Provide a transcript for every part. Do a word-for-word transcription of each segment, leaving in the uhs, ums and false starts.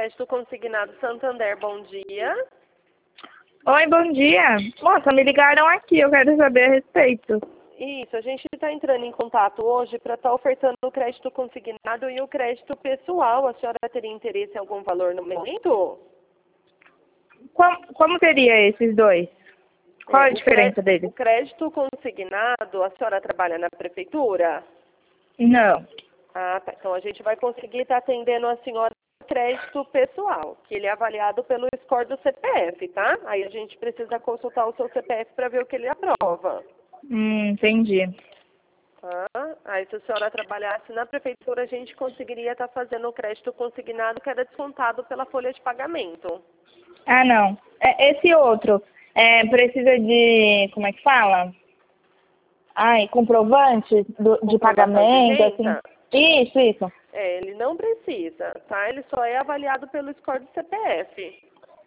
Crédito Consignado Santander, bom dia. Oi, bom dia. Moça, me ligaram aqui, eu quero saber a respeito. Isso, a gente está entrando em contato hoje para estar ofertando o crédito consignado e o crédito pessoal. A senhora teria interesse em algum valor no momento? Como, como seria esses dois? Qual É, a o diferença cré- deles? O crédito consignado, a senhora trabalha na prefeitura? Não. Ah, tá. Então a gente vai conseguir estar atendendo a senhora no crédito pessoal, que ele é avaliado pelo score do C P F, tá? Aí a gente precisa consultar o seu C P F para ver o que ele aprova. Hum, entendi. Tá? Aí se a senhora trabalhasse na prefeitura, a gente conseguiria estar fazendo o crédito consignado que era descontado pela folha de pagamento. Ah, não. É, esse outro, é, precisa de, como é que fala? Ai, comprovante do, de Comprovação de pagamento, assim. renda? Isso, isso. É, ele não precisa, tá? Ele só é avaliado pelo score do C P F.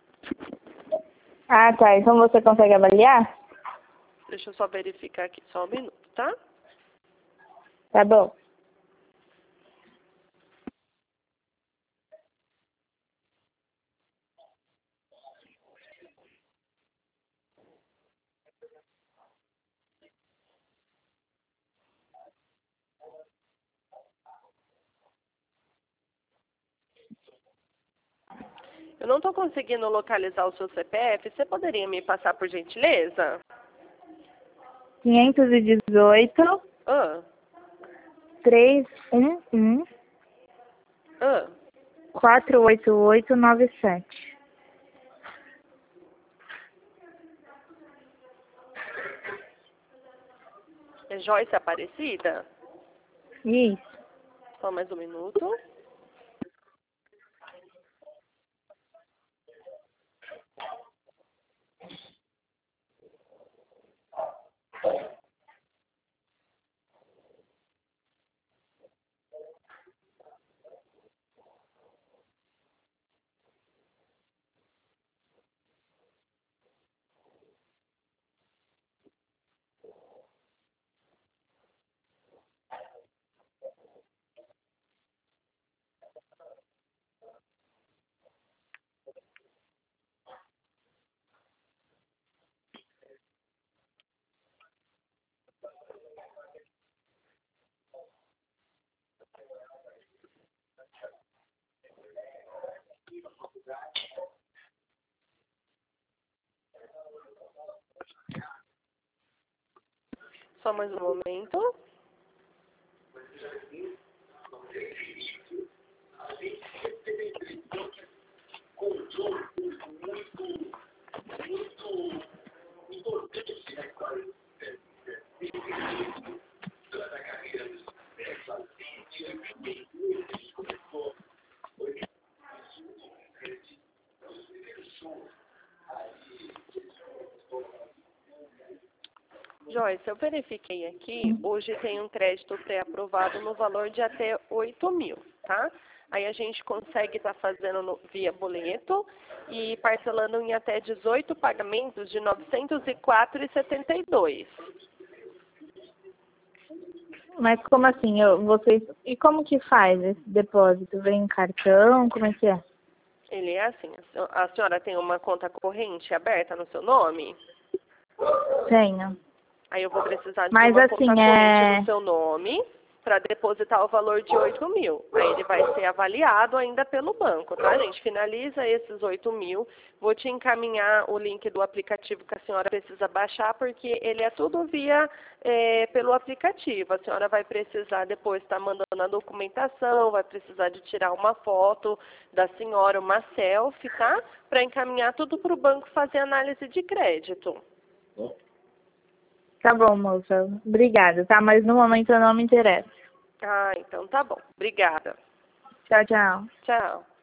Ah, tá. Então você consegue avaliar? Deixa eu só verificar aqui, só um minuto, tá? Tá bom. Eu não estou conseguindo localizar o seu C P F. Você poderia me passar por gentileza? quinhentos e dezoito, Ah, trezentos e onze, ah. quatrocentos e oitenta e oito, noventa e sete. É Joyce Aparecida? Isso. Só mais um minuto. Só mais um momento. Joyce, eu verifiquei aqui, hoje tem um crédito pré-aprovado no valor de até oito mil, tá? Aí a gente consegue estar fazendo no, via boleto e parcelando em até dezoito pagamentos de novecentos e quatro reais e setenta e dois centavos. Mas como assim? Eu, vocês, e como que faz esse depósito? Vem em cartão? Como é que é? Ele é assim, a senho- a senhora tem uma conta corrente aberta no seu nome? Tenho. Aí eu vou precisar de Mas uma conta assim, corrente é... no seu nome para depositar o valor de oito mil. Aí ele vai ser avaliado ainda pelo banco, tá, gente? Finaliza esses oito mil. Vou te encaminhar o link do aplicativo que a senhora precisa baixar, porque ele é tudo via é, pelo aplicativo. A senhora vai precisar depois estar mandando a documentação, vai precisar de tirar uma foto da senhora, uma selfie, tá? Para encaminhar tudo para o banco fazer análise de crédito. Tá bom, moça. Obrigada, tá? Mas no momento eu não me interesso. Ah, então tá bom. Obrigada. Tchau, tchau. Tchau.